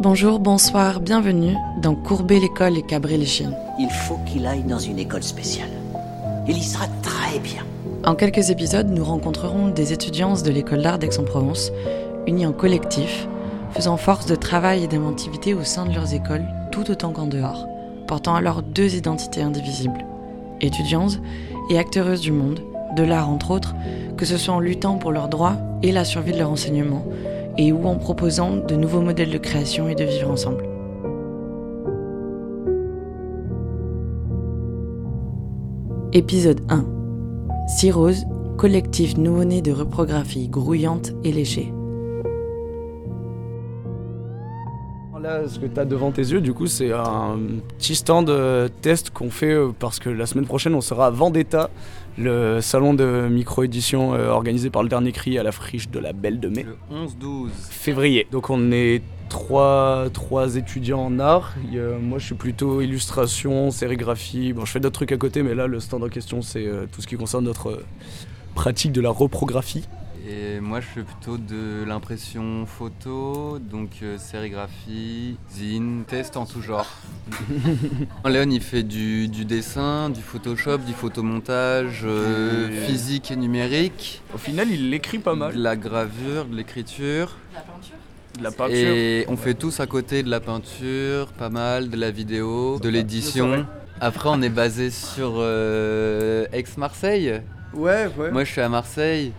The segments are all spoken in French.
Bonjour, bonsoir, bienvenue dans Courber l'école et cabrer les chiennes. Il faut qu'il aille dans une école spéciale. Il y sera très bien. En quelques épisodes, nous rencontrerons des étudiants de l'école d'art d'Aix-en-Provence, unis en collectif, faisant force de travail et d'inventivité au sein de leurs écoles, tout autant qu'en dehors, portant alors deux identités indivisibles. Étudiantes et acteureuses du monde, de l'art entre autres, que ce soit en luttant pour leurs droits et la survie de leur enseignement, et ou en proposant de nouveaux modèles de création et de vivre ensemble. Épisode 1. Cirrhose, collectif nouveau-né de reprographie grouillante et léchée. Là, ce que tu as devant tes yeux, du coup, c'est un petit stand test qu'on fait parce que la semaine prochaine, on sera à Vendetta, le salon de micro-édition organisé par le Dernier Cri à la friche de la Belle de Mai. Le 11-12 février. Donc on est trois étudiants en art. Moi, je suis plutôt illustration, sérigraphie. Bon, je fais d'autres trucs à côté, mais là, le stand en question, c'est tout ce qui concerne notre pratique de la reprographie. Et moi je fais plutôt de l'impression photo, donc sérigraphie, zine, test en tout genre. Léon il fait du dessin, du Photoshop, du photomontage, physique et numérique. Au final, il l'écrit pas mal. De la gravure, de l'écriture. De la peinture. Et on fait tous à côté de la peinture, pas mal, de la vidéo, de l'édition. Après on est basé sur Aix-Marseille. Ouais. Moi je suis à Marseille.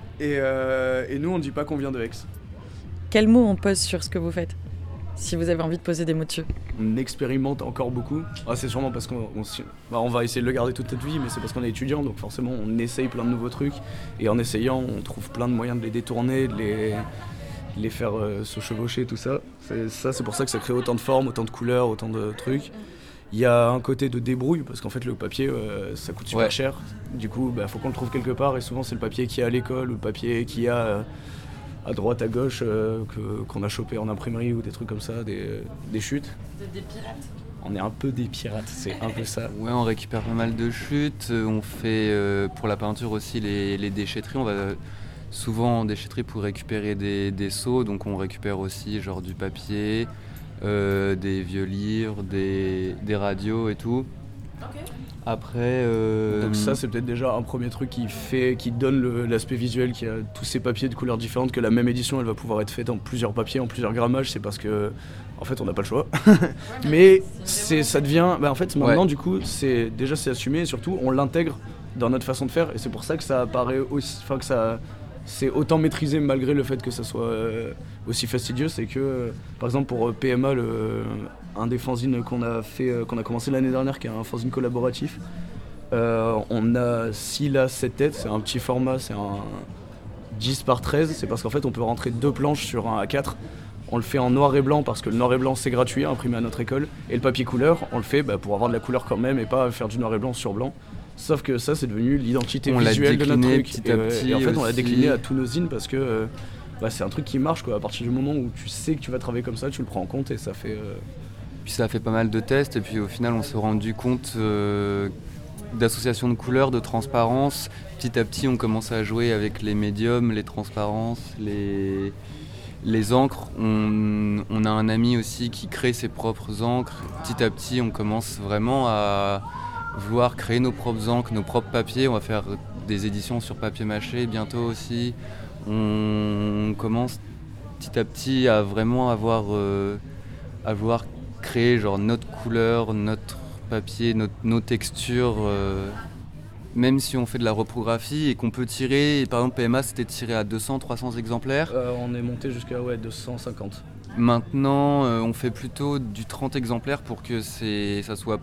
Et nous, on dit pas qu'on vient de Aix. Quels mots on pose sur ce que vous faites ? Si vous avez envie de poser des mots dessus. On expérimente encore beaucoup. C'est sûrement parce qu'on va essayer de le garder toute notre vie, mais c'est parce qu'on est étudiant, donc forcément on essaye plein de nouveaux trucs. Et en essayant, on trouve plein de moyens de les détourner, de les faire se chevaucher, tout ça. C'est pour ça que ça crée autant de formes, autant de couleurs, autant de trucs. Il y a un côté de débrouille, parce qu'en fait le papier ça coûte super cher. Du coup faut qu'on le trouve quelque part, et souvent c'est le papier qu'il y a à l'école ou le papier qu'il y a à droite à gauche qu'on a chopé en imprimerie ou des trucs comme ça, des chutes. Des pirates. On est un peu des pirates, c'est un peu ça. Ouais, on récupère pas mal de chutes, on fait pour la peinture aussi les déchetteries, on va souvent en déchetterie pour récupérer des seaux, donc on récupère aussi genre du papier, des vieux livres, des radios et tout. Okay. Après donc ça c'est peut-être déjà un premier truc qui donne l'aspect visuel, qui a tous ces papiers de couleurs différentes, que la même édition elle va pouvoir être faite en plusieurs papiers, en plusieurs grammages. C'est parce que en fait on n'a pas le choix. Mais ça devient en fait maintenant du coup c'est assumé, et surtout on l'intègre dans notre façon de faire, et c'est pour ça que ça apparaît aussi, que ça c'est autant maîtrisé malgré le fait que ça soit aussi fastidieux. C'est que par exemple pour PMA, un des fanzines qu'on a commencé l'année dernière, qui est un fanzine collaboratif, on a 6 là 7 têtes, c'est un petit format, c'est un 10 par 13, c'est parce qu'en fait on peut rentrer 2 planches sur un A4. On le fait en noir et blanc parce que le noir et blanc c'est gratuit, imprimé à notre école, et le papier couleur on le fait pour avoir de la couleur quand même, et pas faire du noir et blanc sur blanc. Sauf que ça c'est devenu l'identité visuelle de notre truc, petit à petit, et en fait aussi. on l'a décliné à tous nos zines parce que c'est un truc qui marche quoi. À partir du moment où tu sais que tu vas travailler comme ça, tu le prends en compte, et ça fait Puis ça a fait pas mal de tests, et puis au final on s'est rendu compte d'association de couleurs, de transparence. Petit à petit on commençait à jouer avec les médiums, les transparences, les encres. On a un ami aussi qui crée ses propres encres. Petit à petit on commence vraiment à vouloir créer nos propres encres, nos propres papiers. On va faire des éditions sur papier mâché bientôt aussi. On commence petit à petit à vraiment à vouloir créer genre notre couleur, notre papier, nos textures. Même si on fait de la reprographie et qu'on peut tirer, par exemple PMA c'était tiré à 200-300 exemplaires. On est monté jusqu'à 250. Maintenant on fait plutôt du 30 exemplaires pour que ça soit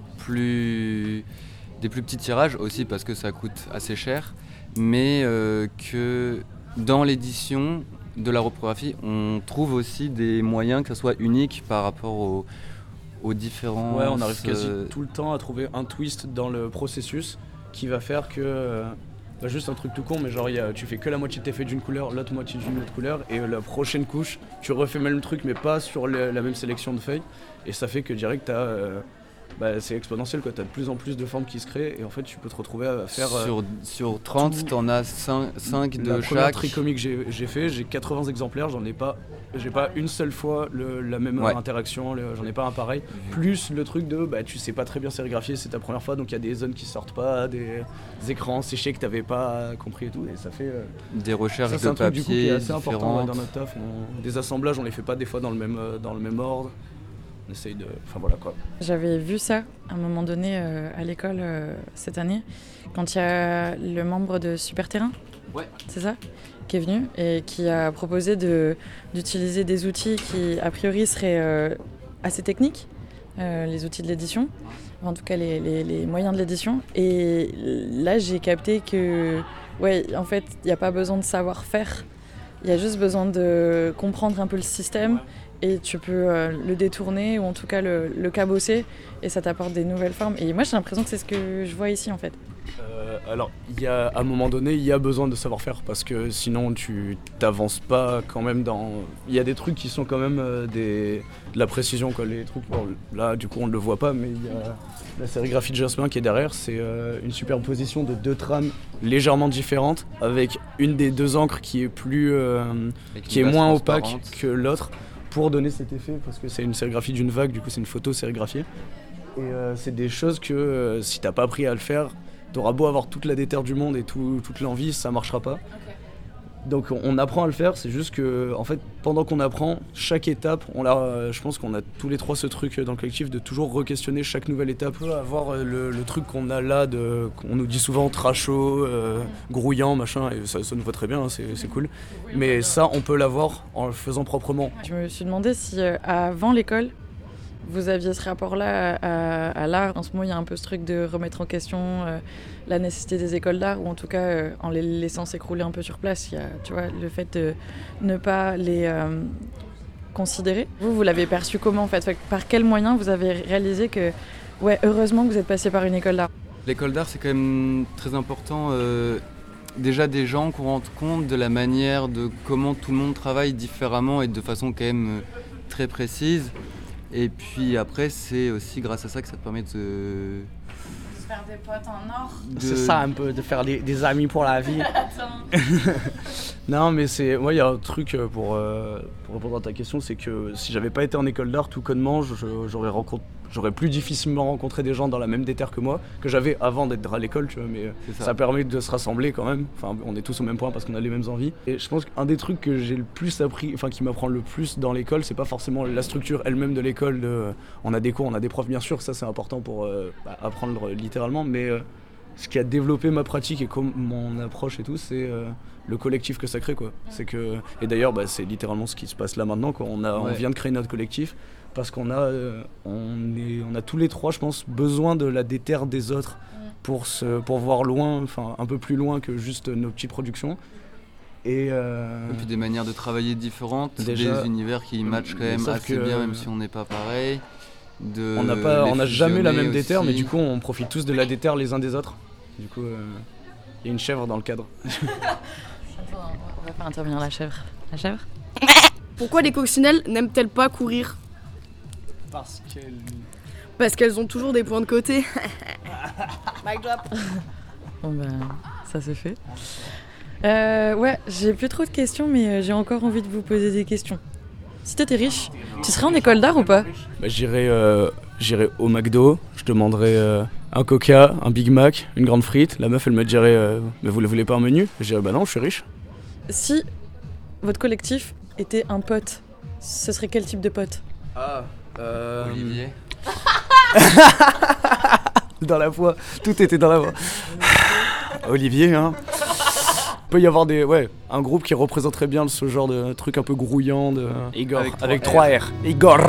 des plus petits tirages aussi, parce que ça coûte assez cher, mais que dans l'édition de la reprographie on trouve aussi des moyens que ça soit unique par rapport aux différents... Ouais, on arrive quasi tout le temps à trouver un twist dans le processus qui va faire que... juste un truc tout con, mais genre tu fais que la moitié de tes feuilles d'une couleur, l'autre moitié d'une autre couleur, et la prochaine couche tu refais le même truc mais pas sur la même sélection de feuilles, et ça fait que direct c'est exponentiel, quoi. T'as de plus en plus de formes qui se créent et en fait tu peux te retrouver à faire sur 30 t'en as 5 de la première chaque. trichomie que j'ai fait, j'ai 80 exemplaires, j'ai pas une seule fois la même interaction, j'en ai pas un pareil. Plus le truc de tu sais pas très bien sérigraphier, c'est ta première fois, donc il y a des zones qui sortent pas, des écrans séchés que t'avais pas compris et tout, et ça fait des recherches ça, c'est de un truc du coup qui est papier assez important dans différentes. notre taf. Des assemblages on les fait pas des fois dans le même ordre. On essaye de... Enfin voilà quoi. J'avais vu ça à un moment donné à l'école cette année, quand il y a le membre de Super Terrain, c'est ça, qui est venu et qui a proposé d'utiliser des outils qui a priori seraient assez techniques, les outils de l'édition, en tout cas les moyens de l'édition. Et là j'ai capté que en fait il n'y a pas besoin de savoir faire, il y a juste besoin de comprendre un peu le système. Et tu peux le détourner ou en tout cas le cabosser et ça t'apporte des nouvelles formes. Et moi j'ai l'impression que c'est ce que je vois ici en fait. Alors à un moment donné il y a besoin de savoir-faire parce que sinon tu t'avances pas quand même dans... Il y a des trucs qui sont quand même de la précision quoi. Les trucs, bon, là du coup on ne le voit pas mais il y a la sérigraphie de Jasmin qui est derrière. C'est une superposition de 2 trames légèrement différentes avec une des 2 encres qui est qui est moins opaque que l'autre, pour donner cet effet, parce que c'est une sérigraphie d'une vague, du coup c'est une photo sérigraphiée. Et c'est des choses que si t'as pas appris à le faire, t'auras beau avoir toute la déterre du monde et toute l'envie, ça marchera pas. Donc on apprend à le faire, c'est juste que en fait pendant qu'on apprend, chaque étape, je pense qu'on a tous les 3 ce truc dans le collectif de toujours re-questionner chaque nouvelle étape, avoir le truc qu'on a là, qu'on nous dit souvent trashot, grouillant, machin, et ça nous va très bien, hein, c'est cool. Mais ça on peut l'avoir en le faisant proprement. Je me suis demandé si avant l'école, vous aviez ce rapport-là à l'art. En ce moment, il y a un peu ce truc de remettre en question la nécessité des écoles d'art, ou en tout cas en les laissant s'écrouler un peu sur place. Il y a, tu vois, le fait de ne pas les considérer. Vous l'avez perçu comment en fait? Par quel moyen vous avez réalisé que, heureusement que vous êtes passé par une école d'art? L'école d'art c'est quand même très important. Déjà des gens qu'on rende compte de la manière de comment tout le monde travaille différemment et de façon quand même très précise. Et puis après, c'est aussi grâce à ça que ça te permet de se faire des potes en or. C'est ça un peu, de faire des amis pour la vie. Non mais moi il y a un truc pour répondre à ta question, c'est que si j'avais pas été en école d'art, tout connement, j'aurais plus difficilement rencontré des gens dans la même déterre que moi, que j'avais avant d'être à l'école, tu vois, mais ça permet de se rassembler quand même. Enfin, on est tous au même point parce qu'on a les mêmes envies. Et je pense qu'un des trucs que j'ai le plus appris, enfin qui m'apprend le plus dans l'école, c'est pas forcément la structure elle-même de l'école, on a des cours, on a des profs bien sûr, ça c'est important pour apprendre littéralement, mais ce qui a développé ma pratique et mon approche et tout, c'est le collectif que ça crée, quoi. C'est que, et d'ailleurs c'est littéralement ce qui se passe là maintenant, quoi. On vient de créer notre collectif parce qu'on a tous les 3, je pense, besoin de la déterre des autres pour voir loin, enfin un peu plus loin que juste nos petites productions. Et puis des manières de travailler différentes, déjà, des univers qui matchent quand même assez bien, même si on n'est pas pareil. On n'a jamais la même déterre, mais du coup on profite tous de la déterre les uns des autres. Du coup, il y a une chèvre dans le cadre. On va faire intervenir la chèvre. La chèvre ? Pourquoi les coccinelles n'aiment-elles pas courir ? Parce qu'elles ont toujours des points de côté. Mic drop. Bon ça c'est fait. J'ai plus trop de questions, mais j'ai encore envie de vous poser des questions. Si t'étais riche, tu serais en école d'art ou pas ? J'irais au McDo, je demanderais un Coca, un Big Mac, une grande frite. La meuf elle me dirait mais vous ne voulez pas un menu ? Je dirais non, je suis riche. Si votre collectif était un pote, ce serait quel type de pote ? Olivier. Dans la voix, tout était dans la voix. Olivier, hein. Il peut y avoir un groupe qui représenterait bien ce genre de truc un peu grouillant de Igor avec 3 R. Igor.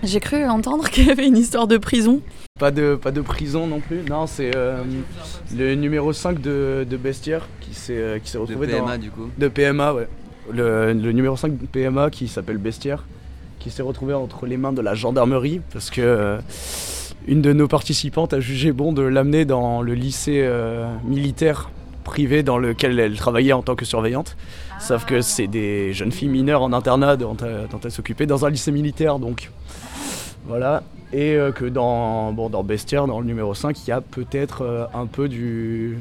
J'ai cru entendre qu'il y avait une histoire de prison. Pas de prison non plus. Non, c'est le numéro 5 de Bestiaire qui s'est retrouvé de PMA du coup. De PMA, ouais. Le numéro 5 de PMA qui s'appelle Bestiaire, qui s'est retrouvé entre les mains de la gendarmerie parce que une de nos participantes a jugé bon de l'amener dans le lycée militaire privé dans lequel elle travaillait en tant que surveillante. Sauf que c'est des jeunes filles mineures en internat dont elle s'occupait dans un lycée militaire, donc voilà. Et que dans Bestiaire, dans le numéro 5, il y a peut-être un peu du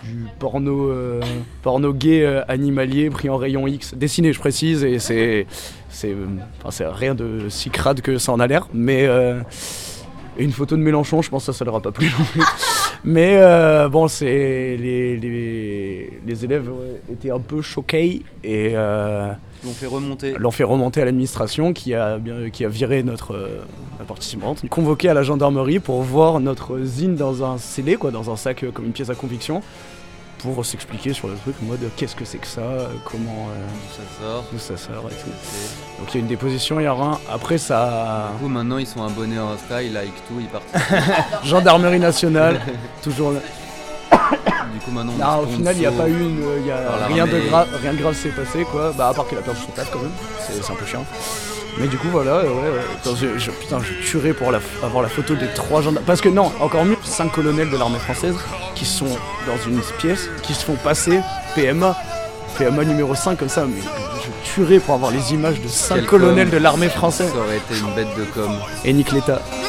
porno gay animalier pris en rayon X, dessiné je précise, et c'est rien de si crade que ça en a l'air, mais une photo de Mélenchon, je pense que ça leur a pas plu non plus. Mais bon, c'est les élèves étaient un peu choqués et l'ont fait remonter à l'administration qui a viré notre participante, convoqué à la gendarmerie pour voir notre zine dans un scellé, quoi, dans un sac comme une pièce à conviction, pour s'expliquer sur le truc en mode qu'est-ce que c'est que ça, comment d'où ça sort et tout. Donc il y a une déposition, il y a rien. Après ça. Du coup maintenant ils sont abonnés à Insta, ils like tout, ils partent. Gendarmerie nationale, toujours là. Du coup maintenant. Non, au final il n'y a pas eu rien de grave s'est passé quoi. Bah à part qu'il a perdu son taf quand même, c'est un peu chiant. Mais du coup voilà, Putain, je tuerais pour avoir la photo des 3 gendarmes. Parce que non, encore mieux, 5 colonels de l'armée française qui sont dans une pièce, qui se font passer PMA numéro 5 comme ça, mais je tuerais pour avoir les images de 5 colonels de l'armée française. Ça aurait été une bête de com. Et nique l'État.